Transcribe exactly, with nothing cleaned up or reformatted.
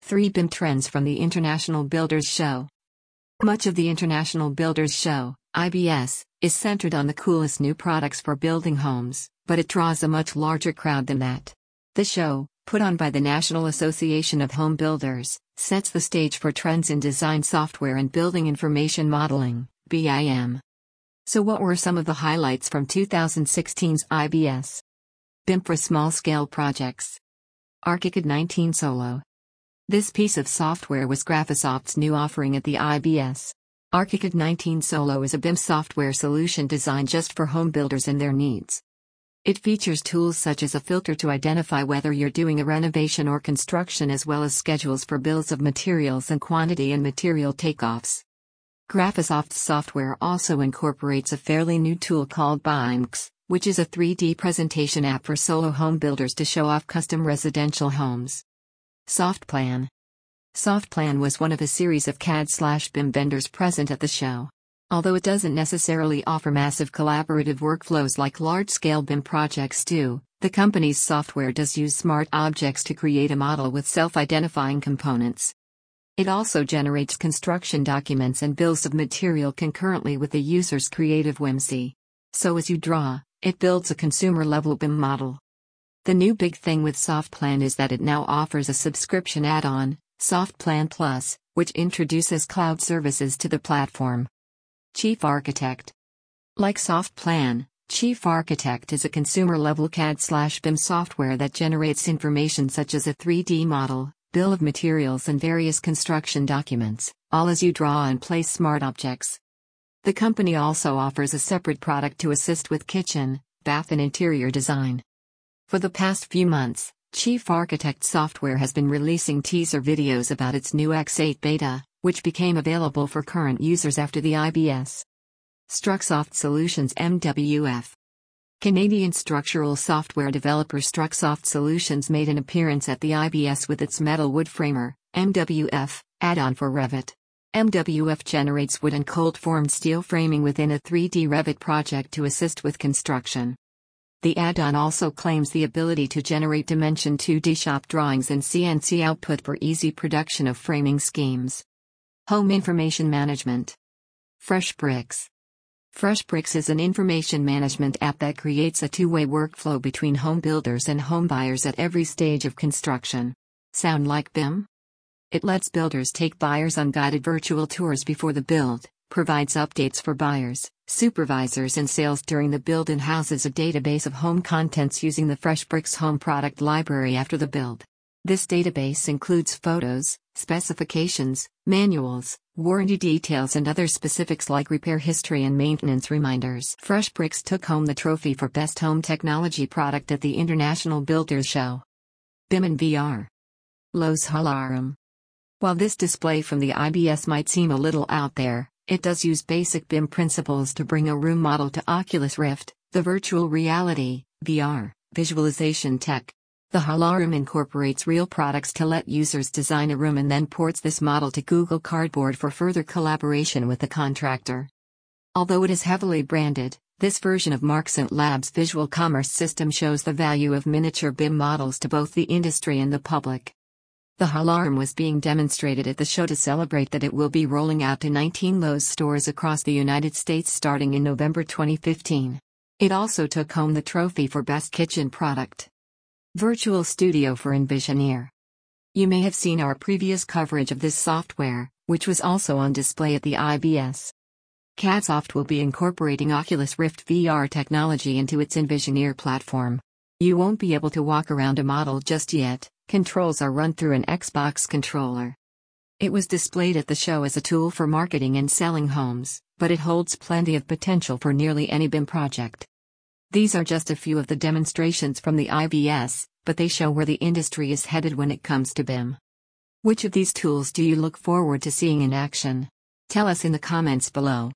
three B I M trends from the International Builders Show. Much of the International Builders Show, I B S, is centered on the coolest new products for building homes, but it draws a much larger crowd than that. The show, put on by the National Association of Home Builders, sets the stage for trends in design software and building information modeling, B I M. So what were some of the highlights from two thousand sixteen's I B S? B I M for small-scale projects. ArchiCAD nineteen Solo. This piece of software was Graphisoft's new offering at the I B S. ArchiCAD nineteen Solo is a B I M software solution designed just for home builders and their needs. It features tools such as a filter to identify whether you're doing a renovation or construction, as well as schedules for bills of materials and quantity and material takeoffs. Graphisoft's software also incorporates a fairly new tool called BIMX, which is a three D presentation app for solo home builders to show off custom residential homes. SoftPlan. SoftPlan was one of a series of C A D/B I M vendors present at the show. Although it doesn't necessarily offer massive collaborative workflows like large-scale B I M projects do, the company's software does use smart objects to create a model with self-identifying components. It also generates construction documents and bills of material concurrently with the user's creative whimsy. So as you draw, it builds a consumer-level B I M model. The new big thing with SoftPlan is that it now offers a subscription add-on, SoftPlan Plus, which introduces cloud services to the platform. Chief Architect. Like SoftPlan, Chief Architect is a consumer-level C A D/B I M software that generates information such as a three D model, bill of materials and various construction documents, all as you draw and place smart objects. The company also offers a separate product to assist with kitchen, bath and interior design. For the past few months, Chief Architect software has been releasing teaser videos about its new X eight beta, which became available for current users after the I B S. Strucsoft Solutions M W F. Canadian structural software developer Strucsoft Solutions made an appearance at the I B S with its Metal Wood Framer, M W F, add-on for Revit. M W F generates wood and cold-formed steel framing within a three D Revit project to assist with construction. The add-on also claims the ability to generate Dimension two D shop drawings and C N C output for easy production of framing schemes. Home Information Management. FreshBricks. FreshBricks is an information management app that creates a two-way workflow between home builders and home buyers at every stage of construction. Sound like B I M? It lets builders take buyers on guided virtual tours before the build, provides updates for buyers, supervisors and sales during the build, and houses a database of home contents using the FreshBricks home product library after the build. This database includes photos, specifications, manuals, warranty details and other specifics like repair history and maintenance reminders. FreshBricks took home the trophy for Best Home Technology Product at the International Builders Show. B I M and V R. Lowe's Halarum. While this display from the I B S might seem a little out there, it does use basic B I M principles to bring a room model to Oculus Rift, the virtual reality, V R, visualization tech. The Halarum incorporates real products to let users design a room and then ports this model to Google Cardboard for further collaboration with the contractor. Although it is heavily branded, this version of Marxent Labs' visual commerce system shows the value of miniature B I M models to both the industry and the public. The Halarum was being demonstrated at the show to celebrate that it will be rolling out to nineteen Lowe's stores across the United States starting in November twenty fifteen. It also took home the trophy for Best Kitchen Product. Virtual Studio for Envisioneer. You may have seen our previous coverage of this software, which was also on display at the I B S. CADsoft will be incorporating Oculus Rift V R technology into its Envisioneer platform. You won't be able to walk around a model just yet. Controls are run through an Xbox controller. It was displayed at the show as a tool for marketing and selling homes, but it holds plenty of potential for nearly any B I M project. These are just a few of the demonstrations from the I B S, but they show where the industry is headed when it comes to B I M. Which of these tools do you look forward to seeing in action? Tell us in the comments below.